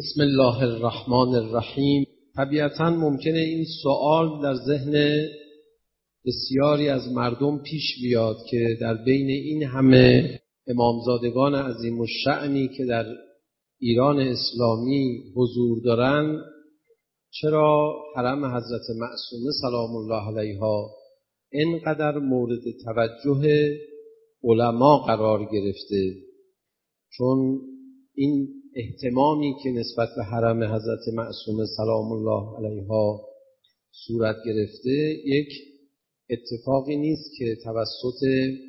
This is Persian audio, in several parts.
بسم الله الرحمن الرحیم. طبیعتاً ممکنه این سوال در ذهن بسیاری از مردم پیش بیاد که در بین این همه امامزادگان عظیم الشأنی که در ایران اسلامی حضور دارند، چرا حرم حضرت معصومه سلام الله علیها اینقدر مورد توجه علما قرار گرفته؟ چون این اهتمامی که نسبت به حرم حضرت معصومه سلام الله علیها صورت گرفته یک اتفاقی نیست که توسط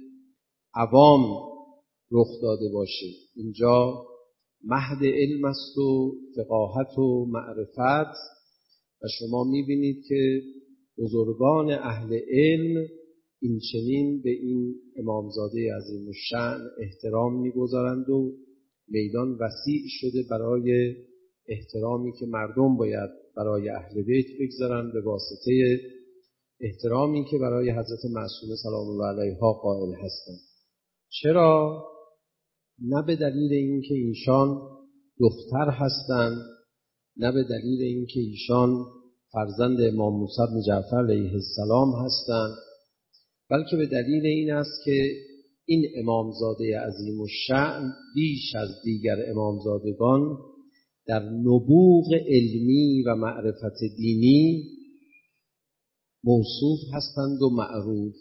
عوام رخ داده باشه. اینجا مهد علم است و فقاهت و معرفت و شما میبینید که بزرگان اهل علم این چنین به این امامزاده عظیم الشأن احترام میگذارند و میدان وسیع شده برای احترامی که مردم باید برای اهل بیت بگذارند به واسطه احترامی که برای حضرت معصومه سلام الله علیها قائل هستند. چرا؟ نه به دلیل اینکه ایشان دختر هستند، نه به دلیل اینکه ایشان فرزند امام موسی بن جعفر علیه السلام هستند، بلکه به دلیل این است که این امامزاده عظیم الشأن بیش از دیگر امامزادگان در نبوغ علمی و معرفت دینی موصوف هستند و معروف.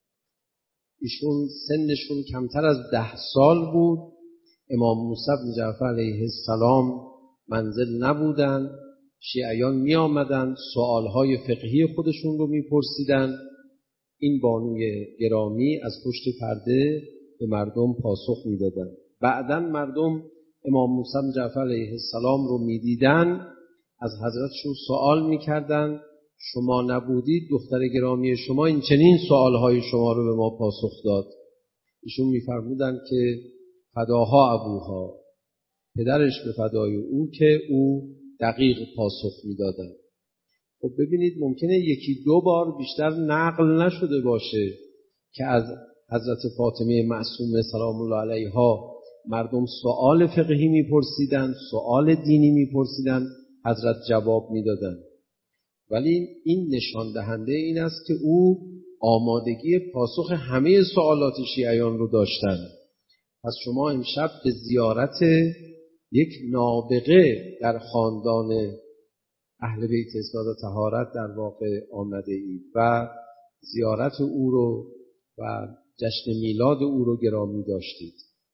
ایشون سنشون کمتر از 10 سال بود. امام موسی بن جعفر علیه السلام منزل نبودند. شیعیان می آمدند سوالهای فقهی خودشون رو می پرسیدند. این بانوی گرامی از پشت پرده به مردم پاسخ می دادند. بعداً مردم امام موسی بن جعفر علیه السلام رو می دیدن، از حضرتشون سوال می کردن شما نبودید دختر گرامی شما این چنین سوالهای شما رو به ما پاسخ داد. ایشون می فرمودن که فداها ابوها، پدرش به فدای او که او دقیق پاسخ می دادن. خب ببینید ممکنه یکی دو بار بیشتر نقل نشده باشه که از حضرت فاطمه معصومه سلام الله علیها مردم سوال فقهی میپرسیدن، سوال دینی میپرسیدن، حضرت جواب میدادن. ولی این نشان دهنده این است که او آمادگی پاسخ همه سوالات شیعیان رو داشتن. پس شما امشب به زیارت یک نابغه در خاندان اهل بیت اصلاح و طهارت در واقع آمده اید و زیارت او رو و جشن میلاد او رو گرامی داشتید.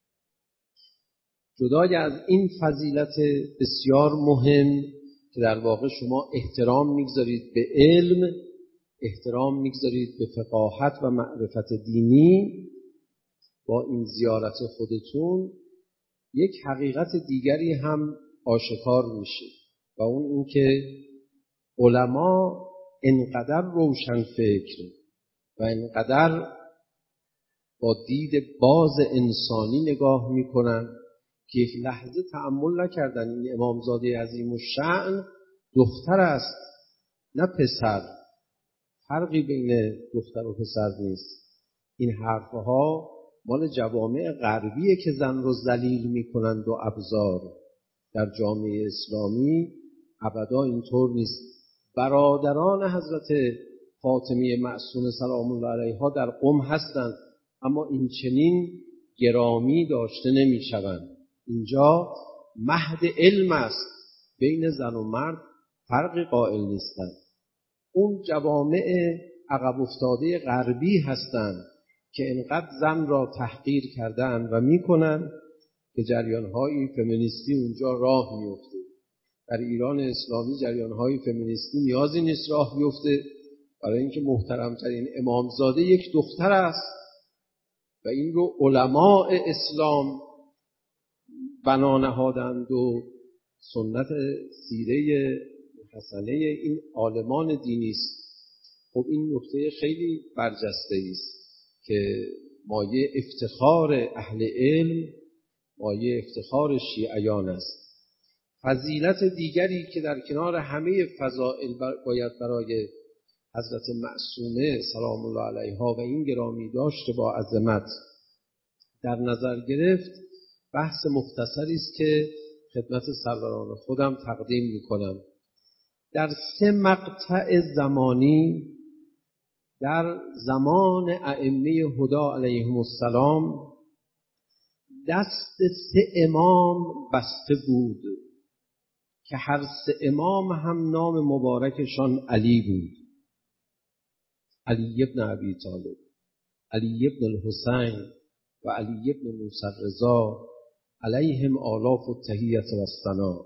جدای از این فضیلت بسیار مهم که در واقع شما احترام میگذارید به علم، احترام میگذارید به فقاهت و معرفت دینی، با این زیارت خودتون یک حقیقت دیگری هم آشکار میشه و اون این که علما انقدر روشن فکر و انقدر با دید باز انسانی نگاه میکنن که یک لحظه تأمل نکردن این امامزاده عظیم الشأن دختر است نه پسر، فرقی بین دختر و پسر نیست. این حرفها مال جوامع غربیه که زن رو ذلیل میکنند و ابزار. در جامعه اسلامی ابدا اینطور نیست. برادران حضرت فاطمه معصومه سلام الله علیها در قم هستند، اما این چنین گرامی داشته نمی شوند. اینجا مهد علم است، بین زن و مرد فرقی قائل نیستند. اون جوامع عقب افتاده غربی هستند که انقدر زن را تحقیر کردن و میکنن که جریان‌های فمینیستی اونجا راه میفته. در ایران اسلامی جریان‌های فمینیستی نیازی نیست راه بیفته، برای اینکه محترمترین امامزاده یک دختر است و این رو علماء اسلام بنا نهادند و سنت سیره حسنه این عالمان دینی است. خب این نکته خیلی برجسته است که مایه افتخار اهل علم، مایه افتخار شیعیان است. فضیلت دیگری که در کنار همه فضائل باید برای حضرت معصومه سلام الله علیها و این گرامی داشته با عظمت در نظر گرفت، بحث مختصری است که خدمت سروران خودم تقدیم میکنم. در 3 مقطع زمانی در زمان ائمه هدی علیهم السلام دست 3 امام بسته بود که هر 3 امام هم نام مبارکشان علی بود. علی ابن ابی طالب، علی ابن الحسین و علی ابن موسی الرضا علیهم آلاف التحیة و الثنا.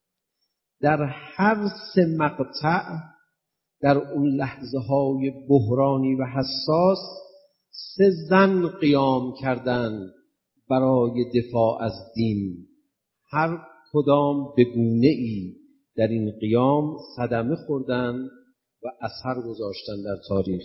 در هر 3 مقطع در اون لحظه های بحرانی و حساس 3 زن قیام کردند برای دفاع از دین. هر کدام به گونه‌ای در این قیام صدمه خوردند و اثر گذاشتند در تاریخ.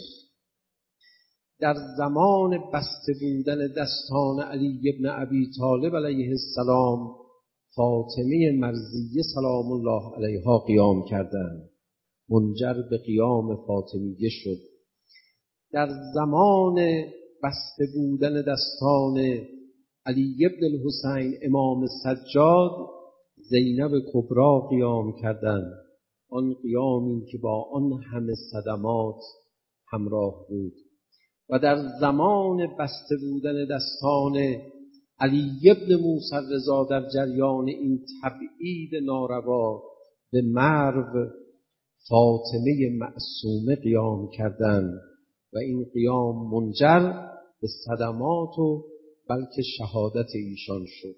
در زمان بسته بودن دستان علی ابن ابی طالب علیه السلام، فاطمه مرضیه سلام الله علیها قیام کردند. منجر به قیام فاطمیه شد. در زمان بسته بودن دستان علی ابن الحسین امام سجاد، زینب کبری قیام کردند. آن قیامی که با آن همه صدمات همراه بود. و در زمان بسته بودن دستان علی ابن موسی الرضا در جریان این تبعید ناروا به مرو، فاطمه معصومه قیام کردند و این قیام منجر به صدمات و بلکه شهادت ایشان شد.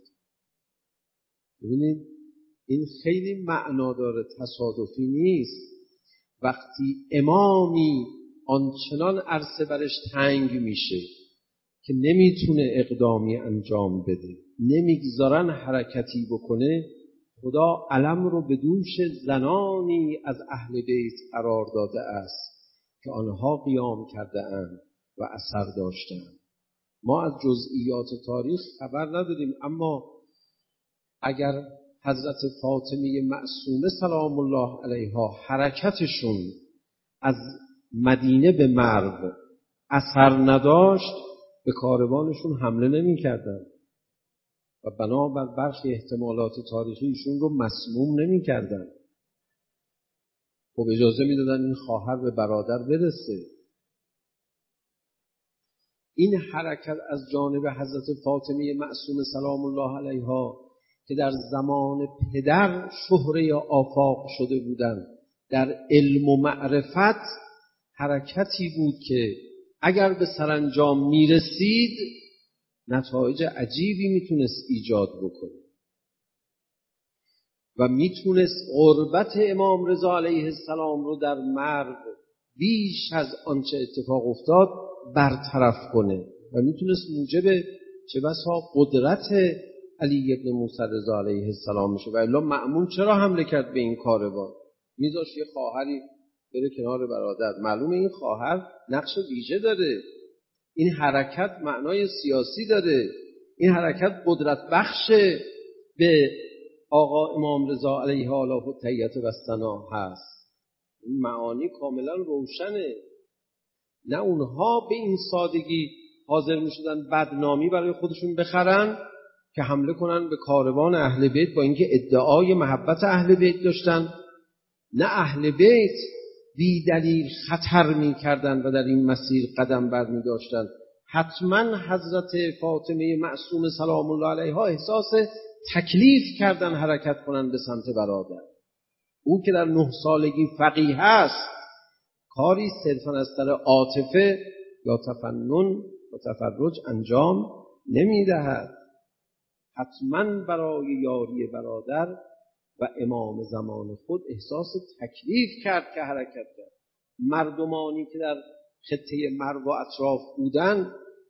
ببینید این خیلی معنا داره، تصادفی نیست. وقتی امامی آنچنان عرصه برش تنگ میشه که نمیتونه اقدامی انجام بده، نمیگذارن حرکتی بکنه، خدا علم رو به دوش زنانی از اهل بیت قرار داده است که آنها قیام کرده اند و اثر داشتند. ما از جزئیات تاریخ خبر نداریم، اما اگر حضرت فاطمه معصومه سلام الله علیها حرکتشون از مدینه به مرو اثر نداشت، به کاروانشون حمله نمی کردن و بنابر برخی احتمالات تاریخیشون رو مسموم نمی کردن. خب اجازه می دادن این خواهر به برادر برسه. این حرکت از جانب حضرت فاطمه معصومه سلام الله علیها که در زمان پدر شهره آفاق شده بودند، در علم و معرفت حرکتی بود که اگر به سرانجام میرسید نتایج عجیبی میتونست ایجاد بکنه و میتونست غربت امام رضا علیه السلام رو در مرو بیش از آنچه اتفاق افتاد برطرف کنه و میتونست موجب چه بسا قدرت علی ابن موسی رضا علیه السلام میشه. و الا مأمون چرا حمله کرد به این کاروان؟ میذاش یه خواهری بره کنار برادر. معلومه این خواهر نقش ویژه داره، این حرکت معنای سیاسی داره، این حرکت قدرت بخش به آقا امام رضا علیه آلاف التحیة و الثنا هست. این معانی کاملا روشنه. نه اونها به این سادگی حاضر میشدن بدنامی برای خودشون بخرن که حمله کنن به کاروان اهل بیت با اینکه ادعای محبت اهل بیت داشتن. نه، اهل بیت بی دلیل خطر می کردن و در این مسیر قدم بر می داشتن. حتما حضرت فاطمه معصومه سلام الله علیها احساس تکلیف کردن حرکت کنن به سمت برادر. او که در 9 سالگی فقیه است، کاری صرفا از سر عاطفه یا تفنن و تفرج انجام نمی دهد. حتما برای یاری برادر و امام زمان خود احساس تکلیف کرد که حرکت کرد. مردمانی که در خطه مرو و اطراف بودند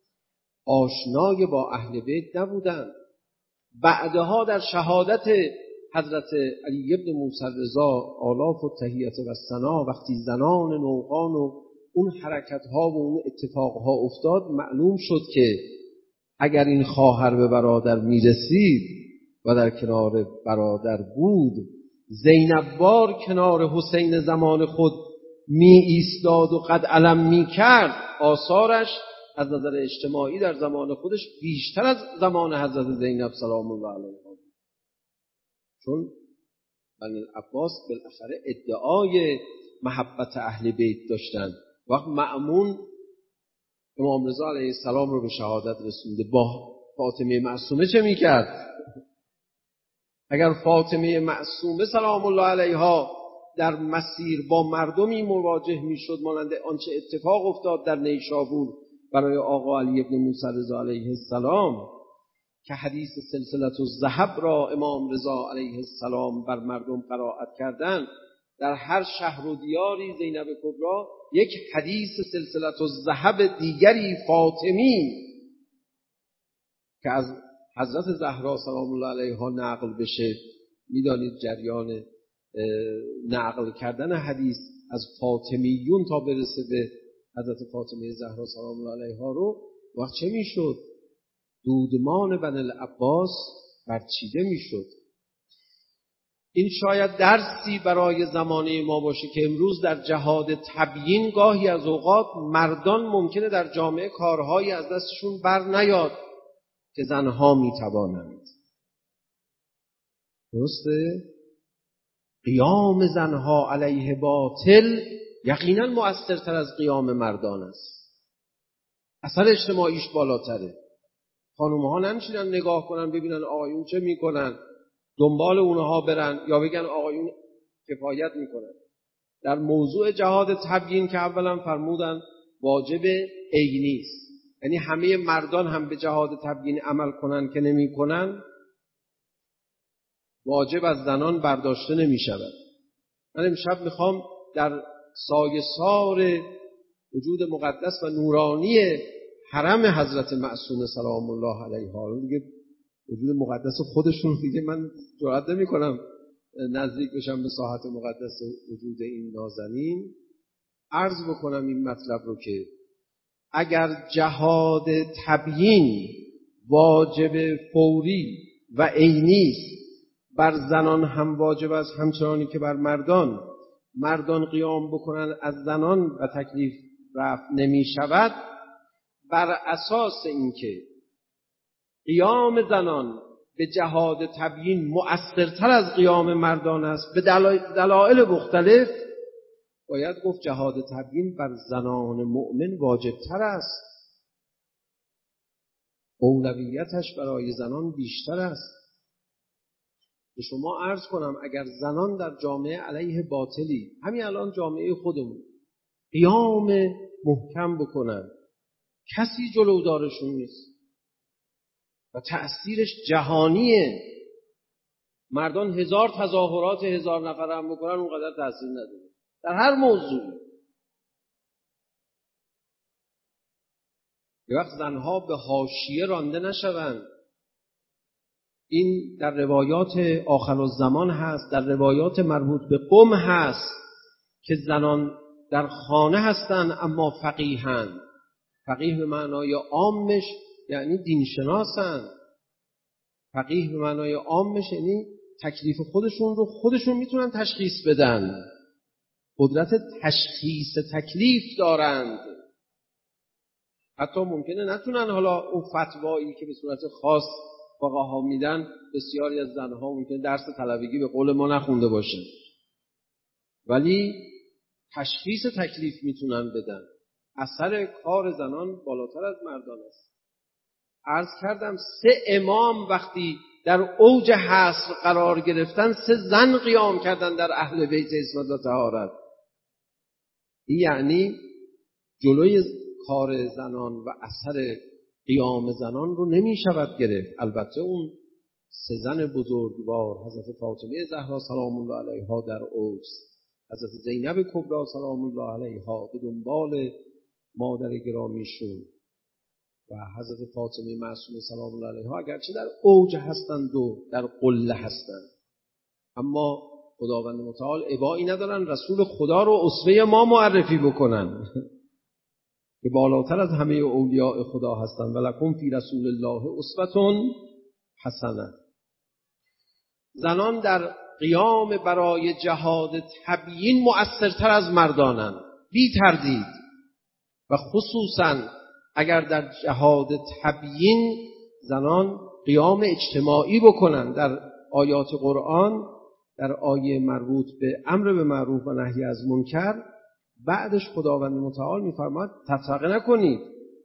آشنای با اهل بیت نبودند. بعدها در شهادت حضرت علی ابن موسی رضا آلاف التحیة و الثنا، وقتی زنان نوقان و اون حرکت‌ها و اون اتفاقها افتاد، معلوم شد که اگر این خواهر به برادر میرسید و در کنار برادر بود، زینب بار کنار حسین زمان خود می ایستاد و قد علم می کرد، آثارش از نظر اجتماعی در زمان خودش بیشتر از زمان حضرت زینب سلام الله علیها. چون بنی العباس بالاخره ادعای محبت اهل بیت داشتن. وقت مأمون امام رضا علیه السلام رو به شهادت رسونده، با فاطمه معصومه چه میکرد؟ اگر فاطمه معصومه سلام الله علیها در مسیر با مردمی مواجه میشد مانند آنچه اتفاق افتاد در نیشابور برای آقا علی ابن موسی رضا علیه السلام که حدیث سلسله الذهب را امام رضا علیه السلام بر مردم قرائت کردند، در هر شهر و دیاری زینب کبری یک حدیث سلسله الذهب دیگری فاطمی که از حضرت زهرا سلام الله علیها نقل بشه. میدانید جریان نقل کردن حدیث از فاطمیون تا برسه به حضرت فاطمه زهرا سلام الله علیها رو وقت چه میشد؟ دودمان بنی العباس برچیده میشد. این شاید درسی برای زمانه ما باشه که امروز در جهاد تبیین گاهی از اوقات مردان ممکنه در جامعه کارهایی از دستشون بر نیاد که زنها میتوانند. درسته؟ قیام زنها علیه باطل یقینا مؤثرتر از قیام مردان است. اثر اجتماعیش بالاتره. خانومها نمیشینن نگاه کنن ببینن آقایون چه میکنن، دنبال اونها برن یا بگن آقایون کفایت میکنن. در موضوع جهاد تبیین که اولا فرمودن واجب عینی است، یعنی همه مردان هم به جهاد تبیین عمل کنن که نمی کنن، واجب از زنان برداشته نمی شود. من امشب میخوام در سایه‌سار وجود مقدس و نورانی حرم حضرت معصومه سلام الله علیها، دیگه وجود مقدس خودشون دیگه من جرئت نمی کنم نزدیک بشم به ساحت مقدس وجود این نازنین، عرض بکنم این مطلب رو که اگر جهاد تبیین واجب فوری و عینی است، بر زنان هم واجب است همچنانی که بر مردان. مردان قیام بکنن از زنان و تکلیف رفع نمی شود، بر اساس اینکه قیام زنان به جهاد تبیین مؤثرتر از قیام مردان است به دلایل مختلف، باید گفت جهاد تبیین بر زنان مؤمن واجبتر است، اولویتش برای زنان بیشتر است. به شما عرض کنم اگر زنان در جامعه علیه باطلی، همین الان جامعه خودمون، قیام محکم بکنن، کسی جلودارشون نیست و تأثیرش جهانیه. مردان 1000 تظاهرات 1000 نفر هم بکنن اونقدر تأثیر نداره در هر موضوعی. یه وقت زنها به حاشیه رانده نشوند. این در روایات آخرالزمان هست، در روایات مربوط به قم هست که زنان در خانه هستند اما فقیهند. فقیه به معنای عامش یعنی دینشناسند. فقیه به معنای عامش یعنی تکلیف خودشون رو خودشون میتونن تشخیص بدن، قدرت تشخیص تکلیف دارند. حتی ممکنه نتونن حالا اون فتوایی که به صورت خاص فقها میدن، بسیاری از زنها ممکنه درس طلبگی به قول ما نخونده باشن، ولی تشخیص تکلیف میتونن بدن. اثر کار زنان بالاتر از مردان است. عرض کردم 3 امام وقتی در اوج حصر قرار گرفتن 3 زن قیام کردن در اهل بیت عصمت و طهارت. این یعنی جلوی کار زنان و اثر قیام زنان رو نمی شود گرفت. البته اون 3 زن بزرگوار، حضرت فاطمه زهرا سلام الله علیها در اوج، حضرت زینب کبری سلام الله علیها به دنبال مادر گرامیشون و حضرت فاطمه معصومه سلام الله علیها اگرچه در اوج هستند و در قله هستند، اما خداوند متعال ابایی ندارن رسول خدا رو اسوه ما معرفی بکنن که بالاتر از همه اولیاء خدا هستند. ولکم فی رسول الله اسوة حسنه. زنان در قیام برای جهاد تبیین مؤثرتر از مردانند بی تردید، و خصوصا اگر در جهاد تبیین زنان قیام اجتماعی بکنن، در آیات قرآن در آیه مربوط به امر به معروف و نهی از منکر بعدش خداوند متعال می‌فرماید تفرقه نکنید.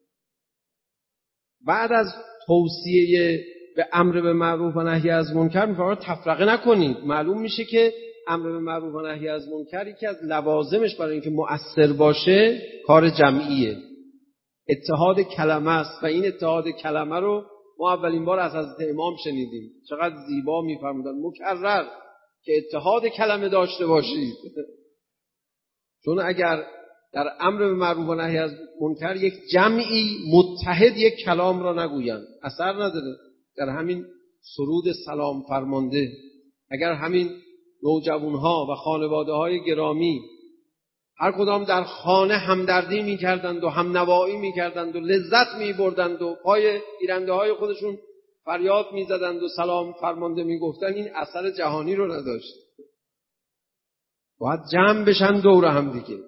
بعد از توصیه به امر به معروف و نهی از منکر می‌فرماید تفرقه نکنید. معلوم میشه که امر به معروف و نهی از منکر یکی از لوازمش برای اینکه مؤثر باشه کار جمعیه، اتحاد کلمه است و این اتحاد کلمه رو ما اولین بار از حضرت امام شنیدیم. چقدر زیبا می‌فرمودن مکرر که اتحاد کلمه داشته باشید. چون اگر در امر به معروف و نهی از منکر یک جمعی متحد یک کلام را نگویند اثر نداره. در همین سرود سلام فرمانده اگر همین نوجوانها و خانواده‌های گرامی هر کدام در خانه همدردی می‌کردند و همنوایی می‌کردند و لذت می‌بردند و پای گیرنده‌های خودشون فریاد می‌زدند و سلام فرمانده می‌گفتند، این اثر جهانی رو نداشت. باید جمع بشن دور هم دیگه.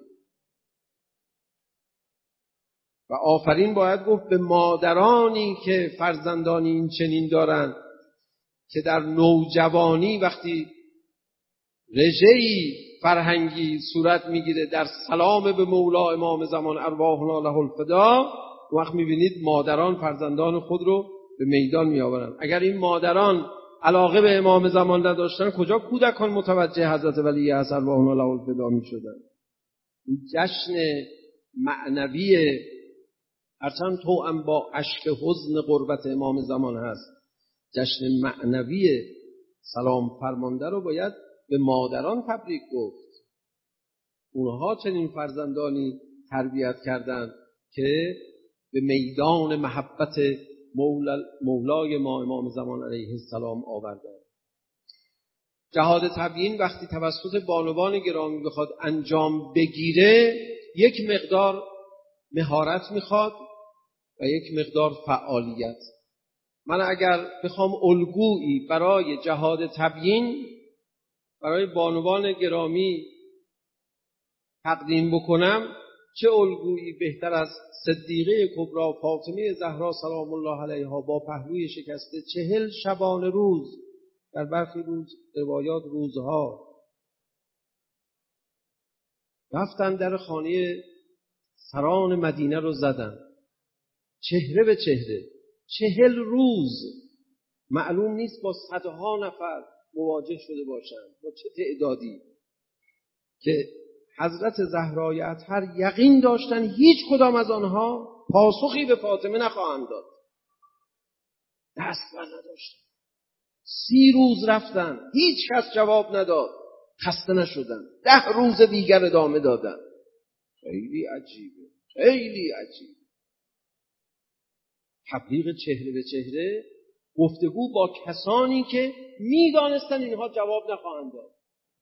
و آفرین باید گفت به مادرانی که فرزندانی این چنین دارند که در نوجوانی وقتی رژه‌ای فرهنگی صورت میگیره در سلام به مولا امام زمان ارواحنا له الفدا، وقت میبینید مادران فرزندان خود رو به میدان میآورند. اگر این مادران علاقه به امام زمان نداشتن کجا کودکان متوجه حضرت ولی اصل ارواحنا له الفدا میشدن؟ این جشن معنوی هرچند توأم با اشک حزن قربت امام زمان هست، جشن معنوی سلام فرمانده رو باید به مادران تبریک گفت. اونها چنین فرزندانی تربیت کردند که به میدان محبت مولای ما امام زمان علیه السلام آوردند. جهاد تبیین وقتی توسط بانوان گرامی بخواد انجام بگیره یک مقدار مهارت میخواد و یک مقدار فعالیت. من اگر بخوام الگویی برای جهاد تبیین برای بانوان گرامی تقدیم بکنم، چه الگویی بهتر از صدیقه کبری فاطمه زهرا سلام الله علیها با پهلوی شکسته 40 شبانه روز، در برخی روایات روزها، رفتن در خانه سران مدینه رو زدن چهره به چهره 40 روز. معلوم نیست با صدها نفر مواجه شده باشند، با چه تعدادی، که حضرت زهرای اطهر یقین داشتن هیچ کدام از آنها پاسخی به فاطمه نخواهند داد. دست بر نداشتن. 30 روز رفتن، هیچ کس جواب نداد، خسته نشدن، 10 روز دیگر ادامه دادن. خیلی عجیبه، خیلی عجیبه. تبلیغ چهره به چهره، گفتگو با کسانی که میدانستن اینها جواب نخواهند داد.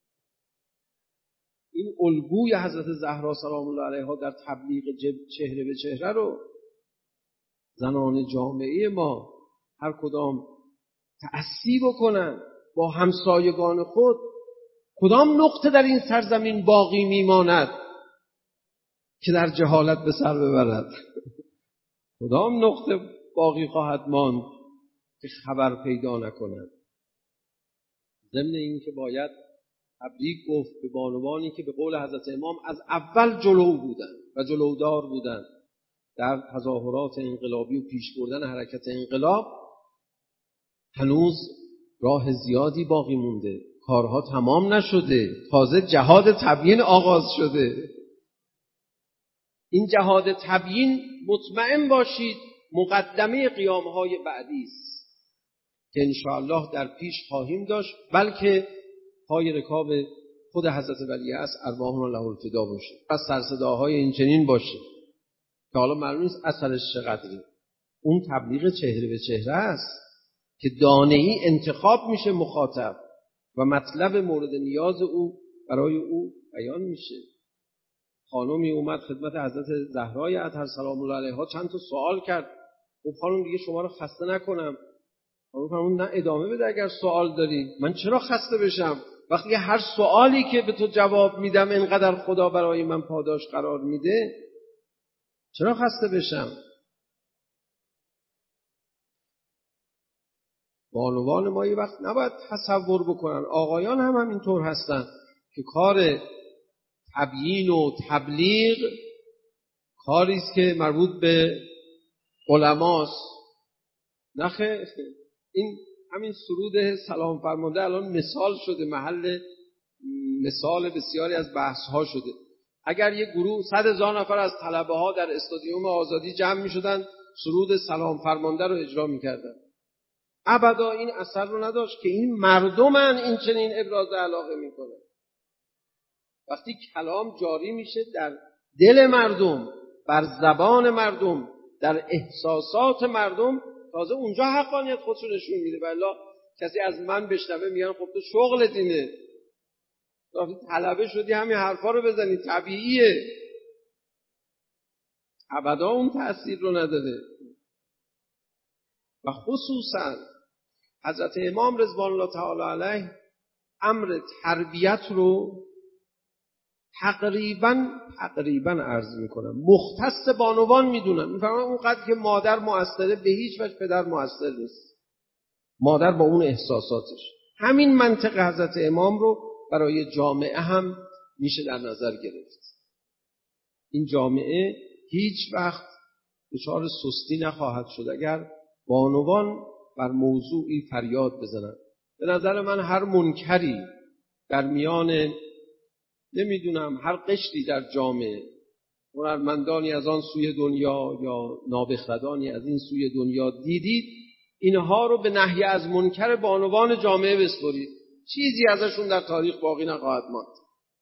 این الگوی حضرت زهرا سلام الله علیها در تبلیغ چهره به چهره رو زنان جامعه ما هر کدام تأسی بکنن با همسایگان خود. کدام نقطه در این سرزمین باقی میماند که در جهالت به سر ببرد؟ کدام نقطه باقی خواهد ماند که خبر پیدا نکند؟ ضمن این که باید تبریک گفت به بانوانی که به قول حضرت امام از اول جلو بودند و جلودار بودند در تظاهرات انقلابی و پیش بردن حرکت انقلاب. هنوز راه زیادی باقی مونده، کارها تمام نشده، تازه جهاد تبیین آغاز شده. این جهاد تبیین مطمئن باشید مقدمه قیامهای بعدی است که انشاءالله در پیش خواهیم داشت، بلکه پای رکاب خود حضرت ولیعصر ارواحنا له الفدا باشه و سرصداهای این چنین باشه که حالا معلوم نیست اثرش چقدره. اون تبلیغ چهره به چهره است که دانه‌ای انتخاب میشه مخاطب و مطلب مورد نیاز او برای او بیان میشه. خانمی اومد خدمت حضرت زهرای اطهر سلام الله علیها، چند تا سوال کرد. گفت خانم دیگه شما رو خسته نکنم. خانم فرمود نه ادامه بده اگر سوال داری. من چرا خسته بشم وقتی هر سوالی که به تو جواب میدم اینقدر خدا برای من پاداش قرار میده؟ چرا خسته بشم؟ بانوان ما یه وقت نباید تصور بکنن، آقایان هم اینطور هستن که کار تبیین و تبلیغ کاری است که مربوط به علماست. نخیر، این همین سرود سلام فرمانده الان مثال شده، محل مثال بسیاری از بحث ها شده. اگر یک گروه 100,000 نفر از طلبه ها در استادیوم آزادی جمع می شدن سرود سلام فرمانده رو اجرا می کردن، ابدا این اثر رو نداشت که این مردمن این چنین ابراز علاقه می کنن. وقتی کلام جاری میشه در دل مردم، بر زبان مردم، در احساسات مردم، تازه اونجا حقانیت خودشو نشون میده. والا کسی از من بشنوه میگن خب تو شغلت اینه، وقتی طلبه شدی همین حرفا رو بزنی، طبیعیه. ابدا اون تأثیر رو نداره. و خصوصا حضرت امام رضوان الله تعالی علیه امر تربیت رو تقریبا عرض میکنم مختص بانوان میدونن. میفهمن اونقدر که مادر مؤثره به هیچ وجه پدر مؤثر نیست. مادر با اون احساساتش. همین منطق حضرت امام رو برای جامعه هم میشه در نظر گرفت. این جامعه هیچ وقت دچار سستی نخواهد شد اگر بانوان بر موضوعی فریاد بزنند. به نظر من هر منکری در میان نمیدونم هر قشری در جامعه، هنرمندانی از آن سوی دنیا یا نابخردانی از این سوی دنیا دیدید، اینها رو به نهی از منکر بانوان جامعه بسپرید، چیزی ازشون در تاریخ باقی نخواهد ماند.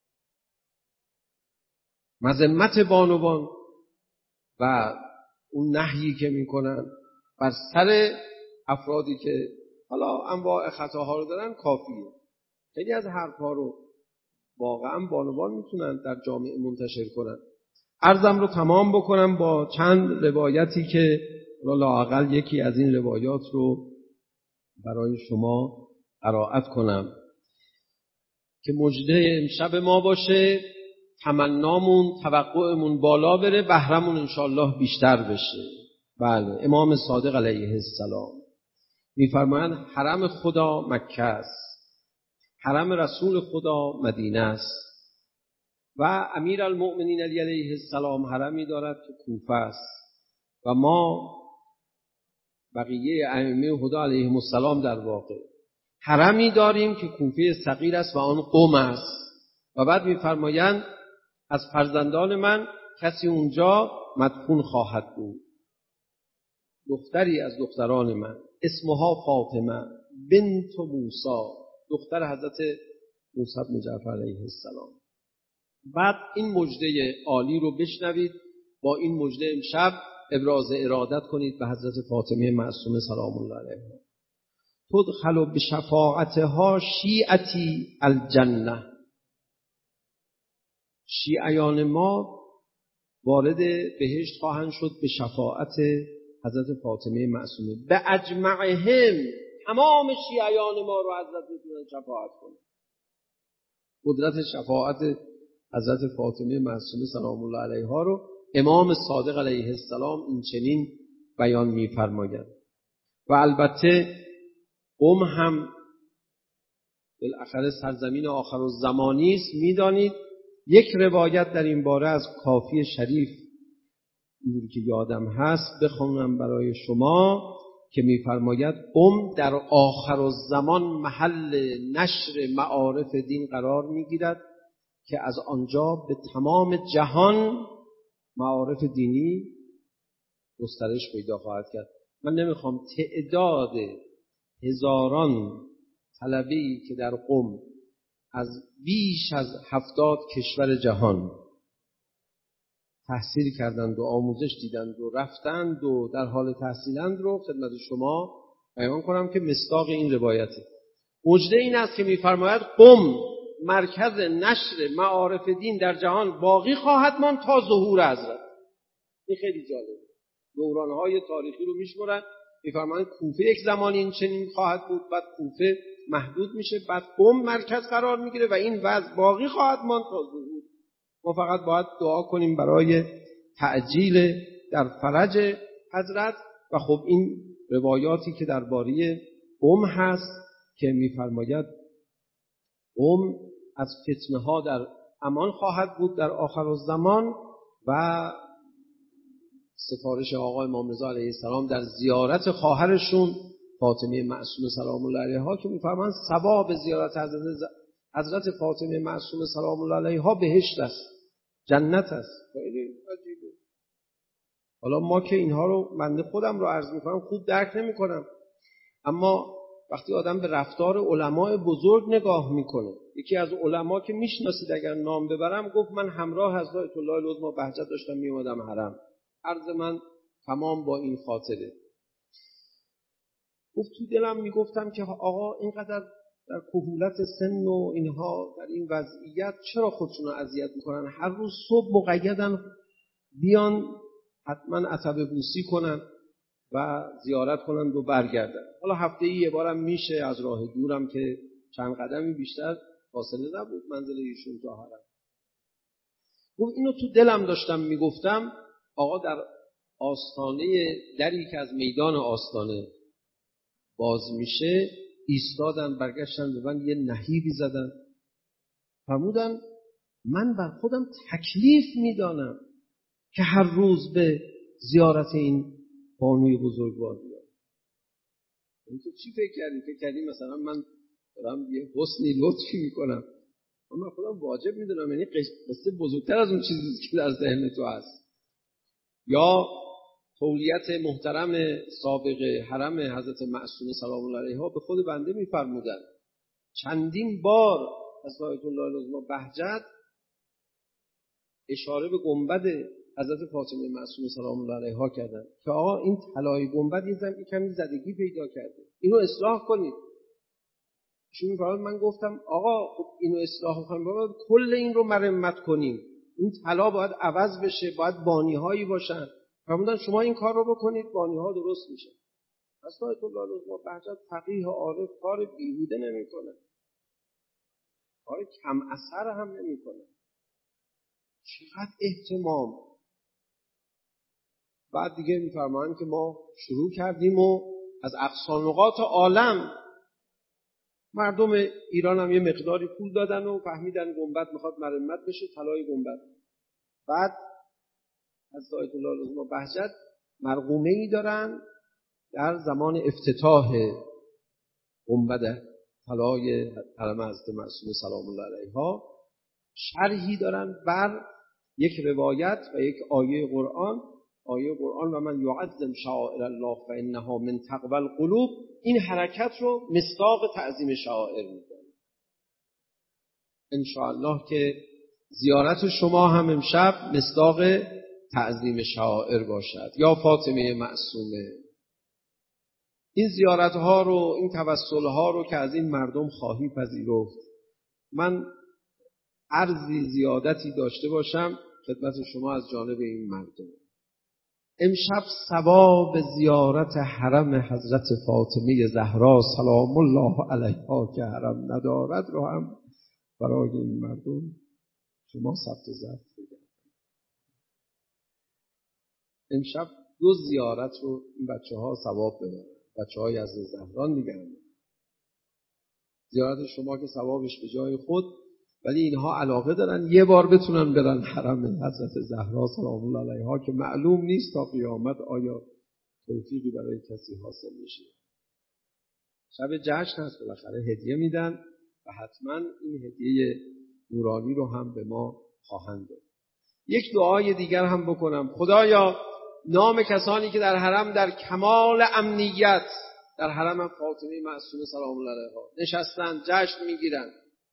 مذمت بانوان و اون نهیی که میکنن بر سر افرادی که حالا انواع خطاها رو دارن کافیه. خیلی از حرفها رو واقعا بانوان میتونن در جامعه منتشر کنن. عرضم رو تمام بکنم با چند روایتی که لااقل یکی از این روایات رو برای شما قرائت کنم که مژده امشب ما باشه، تمنامون توقعمون بالا بره، بهرمون انشاءالله بیشتر بشه. بله، امام صادق علیه السلام میفرمایند حرم خدا مکه است، حرم رسول خدا مدینه است و امیرالمؤمنین علی علیه السلام حرمی دارد که کوفه است و ما بقیه ائمه هدی علیهم السلام در واقع حرمی داریم که کوفه صغیر است و آن قم است. و بعد میفرمایند از فرزندان من کسی اونجا مدفون خواهد بود، دختری از دختران من اسمها فاطمه بنت موسی، دختر حضرت موسی بن جعفر علیه السلام. بعد این مژده عالی رو بشنوید، با این مژده امشب ابراز ارادت کنید به حضرت فاطمه معصومه سلام الله علیها. تدخل بشفاعتها شیعتی الجنه، شیعیان ما وارد بهشت خواهند شد به شفاعت حضرت فاطمه معصومه. به اجمعهم، تمام شیعیان ما رو حضرت میتونن شفاعت کنن. قدرت شفاعت حضرت فاطمه معصومه سلام الله علیها رو امام صادق علیه السلام این چنین بیان می‌فرمایند. و البته قم هم بالاخره سرزمین آخرالزمانی است. می‌دانید یک روایت در این باره از کافی شریف اینجوری که یادم هست بخونم برای شما که می‌فرماید قم در آخرالزمان محل نشر معارف دین قرار می‌گیرد که از آنجا به تمام جهان معارف دینی گسترش پیدا خواهد کرد. من نمیخوام تعداد هزاران طلبه‌ای که در قم از بیش از 70 کشور جهان تحصیل کردند و آموزش دیدند و رفتند و در حال تحصیلند رو خدمت شما بیان کنم که مصداق این روایته. مژده این است که می‌فرماید قم مرکز نشر معارف دین در جهان باقی خواهد ماند تا ظهور حضرت. این خیلی جالبه. دوران‌های تاریخی رو میشمرن، می‌فرمایند کوفه یک زمان این چنین خواهد بود، بعد کوفه محدود میشه، بعد قم مرکز قرار میگیره و این وضع باقی خواهد ماند تا ظهور. ما فقط باید دعا کنیم برای تعجیل در فرج حضرت. و خب این روایاتی که درباره هست که می‌فرماید از فتنه ها در امان خواهد بود در آخرالزمان و سفارش آقا امام رضا علیه السلام در زیارت خواهرشون فاطمه معصومه سلام الله علیها که می‌فرمایند ثواب زیارت حضرت فاطمه معصومه سلام الله علیها بهشت است، جنت است. خیلی عجیبه. حالا ما که اینها رو من خودم رو عرض می‌کنم خوب درک نمی‌کنم، اما وقتی آدم به رفتار علمای بزرگ نگاه میکنه، یکی از علما که میشناسید اگر نام ببرم گفت من همراه حضرت آیت الله العظمی بهجت داشتم میومدم حرم، عرض من تمام با این خاطره. گفت تو دلم میگفتم که آقا اینقدر در کهولت سن و اینها در این وضعیت چرا خودشون رو اذیت میکنن؟ هر روز صبح مقیدن بیان حتما عتبه بوسی کنن و زیارت کنن و برگردن. حالا هفته‌ای یه بارم میشه، از راه دورم که چند قدمی بیشتر فاصله نبود منزل ایشون تا حرم. گفت اینو تو دلم داشتم میگفتم. آقا در آستانه دری که از میدان آستانه باز میشه ایستادن، برگشتن به من یه نهیبی زدن، فرمودن من بر خودم تکلیف میدانم که هر روز به زیارت این بانوی بزرگوار بیام. این تو چی فکر کردی؟ فکر کردی مثلا من دارم یه حسنی لطفی میکنم؟ من خودم واجب میدونم، یعنی قصه بزرگتر از اون چیزی که در ذهن تو هست. یا تولیت محترم سابق حرم حضرت معصومه سلام الله علیها به خود بنده میفرمودن چندین بار از آیت الله العظمی بهجت اشاره به گنبد حضرت فاطمه معصومه سلام الله علیها کردن که آقا این طلای گنبد یه کمی زدگی پیدا کرده، اینو اصلاح کنید. ایشون میفرماد من گفتم آقا خب اینو اصلاح کنیم، باید کل این رو مرمت کنیم، این طلا باید عوض بشه، باید بانی‌هایی باشن. فرمودن شما این کار رو بکنید بانی‌ها درست میشه. پس آیت الله العظمی بهجت فقیه عارف کار بیهوده نمیکنه، کار کم اثر هم نمیکنه. چقدر اهتمام. بعد دیگه میفرمایند که ما شروع کردیم و از اقصا نقاط عالم مردم ایران هم یه مقداری پول دادن و فهمیدن گنبد میخواد مرمت بشه، طلای گنبد. بعد از آیت الله العظمی بهجت مرقومه‌ای دارن در زمان افتتاح گنبد طلای حرم حضرت معصومه سلام الله علیها، شرحی دارن بر یک روایت و یک آیه قرآن و من یعظم شعائر الله فانها من تقوی القلوب. این حرکت رو مصداق تعظیم شعائر می‌دونه. ان شاء الله که زیارت شما هم امشب مصداق تعظیم شعائر باشد. یا فاطمه معصومه، این زیارت ها رو، این توسل ها رو که از این مردم خواهی پذیرفت. من عرضی زیادتی داشته باشم خدمت شما از جانب این مردم. امشب ثواب زیارت حرم حضرت فاطمه زهرا سلام الله علیها که حرم ندارد رو هم برای این مردم شما ثبت و ضبط بگید. امشب 2 زیارت رو این بچه‌ها ثواب ببرن، بچه‌های از زهران میگن. زیارت شما که ثوابش به جای خود، ولی اینها علاقه دارن یه بار بتونن برن حرم حضرت زهرا سلام الله علیها که معلوم نیست تا قیامت آیا توفیقی برای کسی حاصل میشه. شب جشن هست، بالاخره هدیه میدن و حتما این هدیه نورانی رو هم به ما خواهند داد. یک دعای دیگر هم بکنم. خدایا نام کسانی که در حرم در کمال امنیت در حرم فاطمه معصومه سلام الله علیها نشستن جشن میگیرن،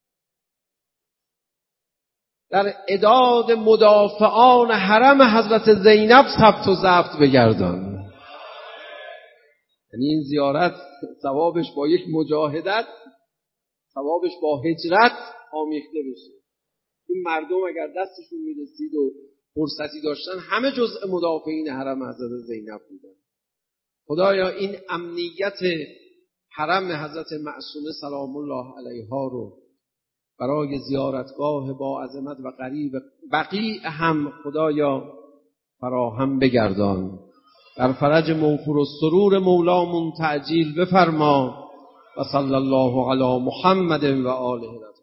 در اعداد مدافعان حرم حضرت زینب ثبت و ضبط بگردان. یعنی این زیارت ثوابش با یک مجاهدت، ثوابش با هجرت آمیخته بشه. این مردم اگر دستشون میرسید و فرصتی داشتن همه جزء مدافعین حرم حضرت زینب بودن. خدایا این امنیت حرم حضرت معصومه سلام الله علیها رو برای زیارتگاه با عظمت و قریب بقیع هم خدایا فراهم بگردان. در فرج موفور و سرور مولامون تعجیل بفرما و صلی الله علی محمد و آله.